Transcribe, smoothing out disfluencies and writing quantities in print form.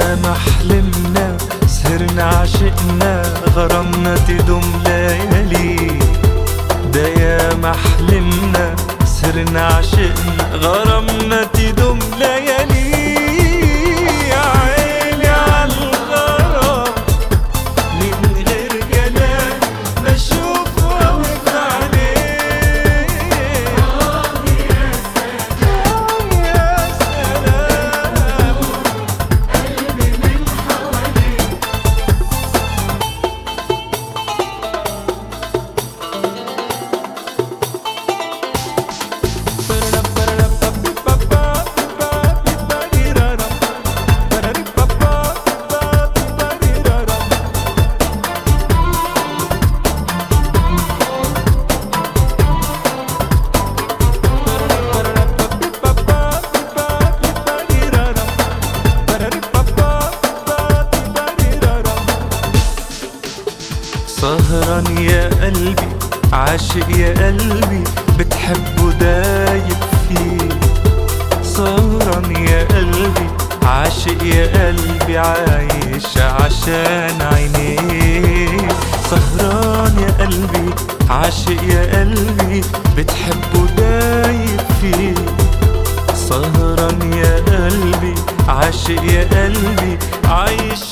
ما حلمنا سهرنا عشقنا غرامنا تدوم ليالي. ده يا ما حلمنا سهرنا عشقنا غرامنا تدوم ليالي. يا عيني عالغرام من غير كلام بشوف وقف عليه. يا سلام يا سلام قلبي من حواليك. سهران يا قلبي عاشق يا قلبي بتحبه دايب فيه. سهران يا قلبي عاشق يا قلبي عايش عشان عينيه. سهران يا قلبي عاشق يا قلبي بتحبه دايب فيه. سهران يا قلبي عاشق يا قلبي عايش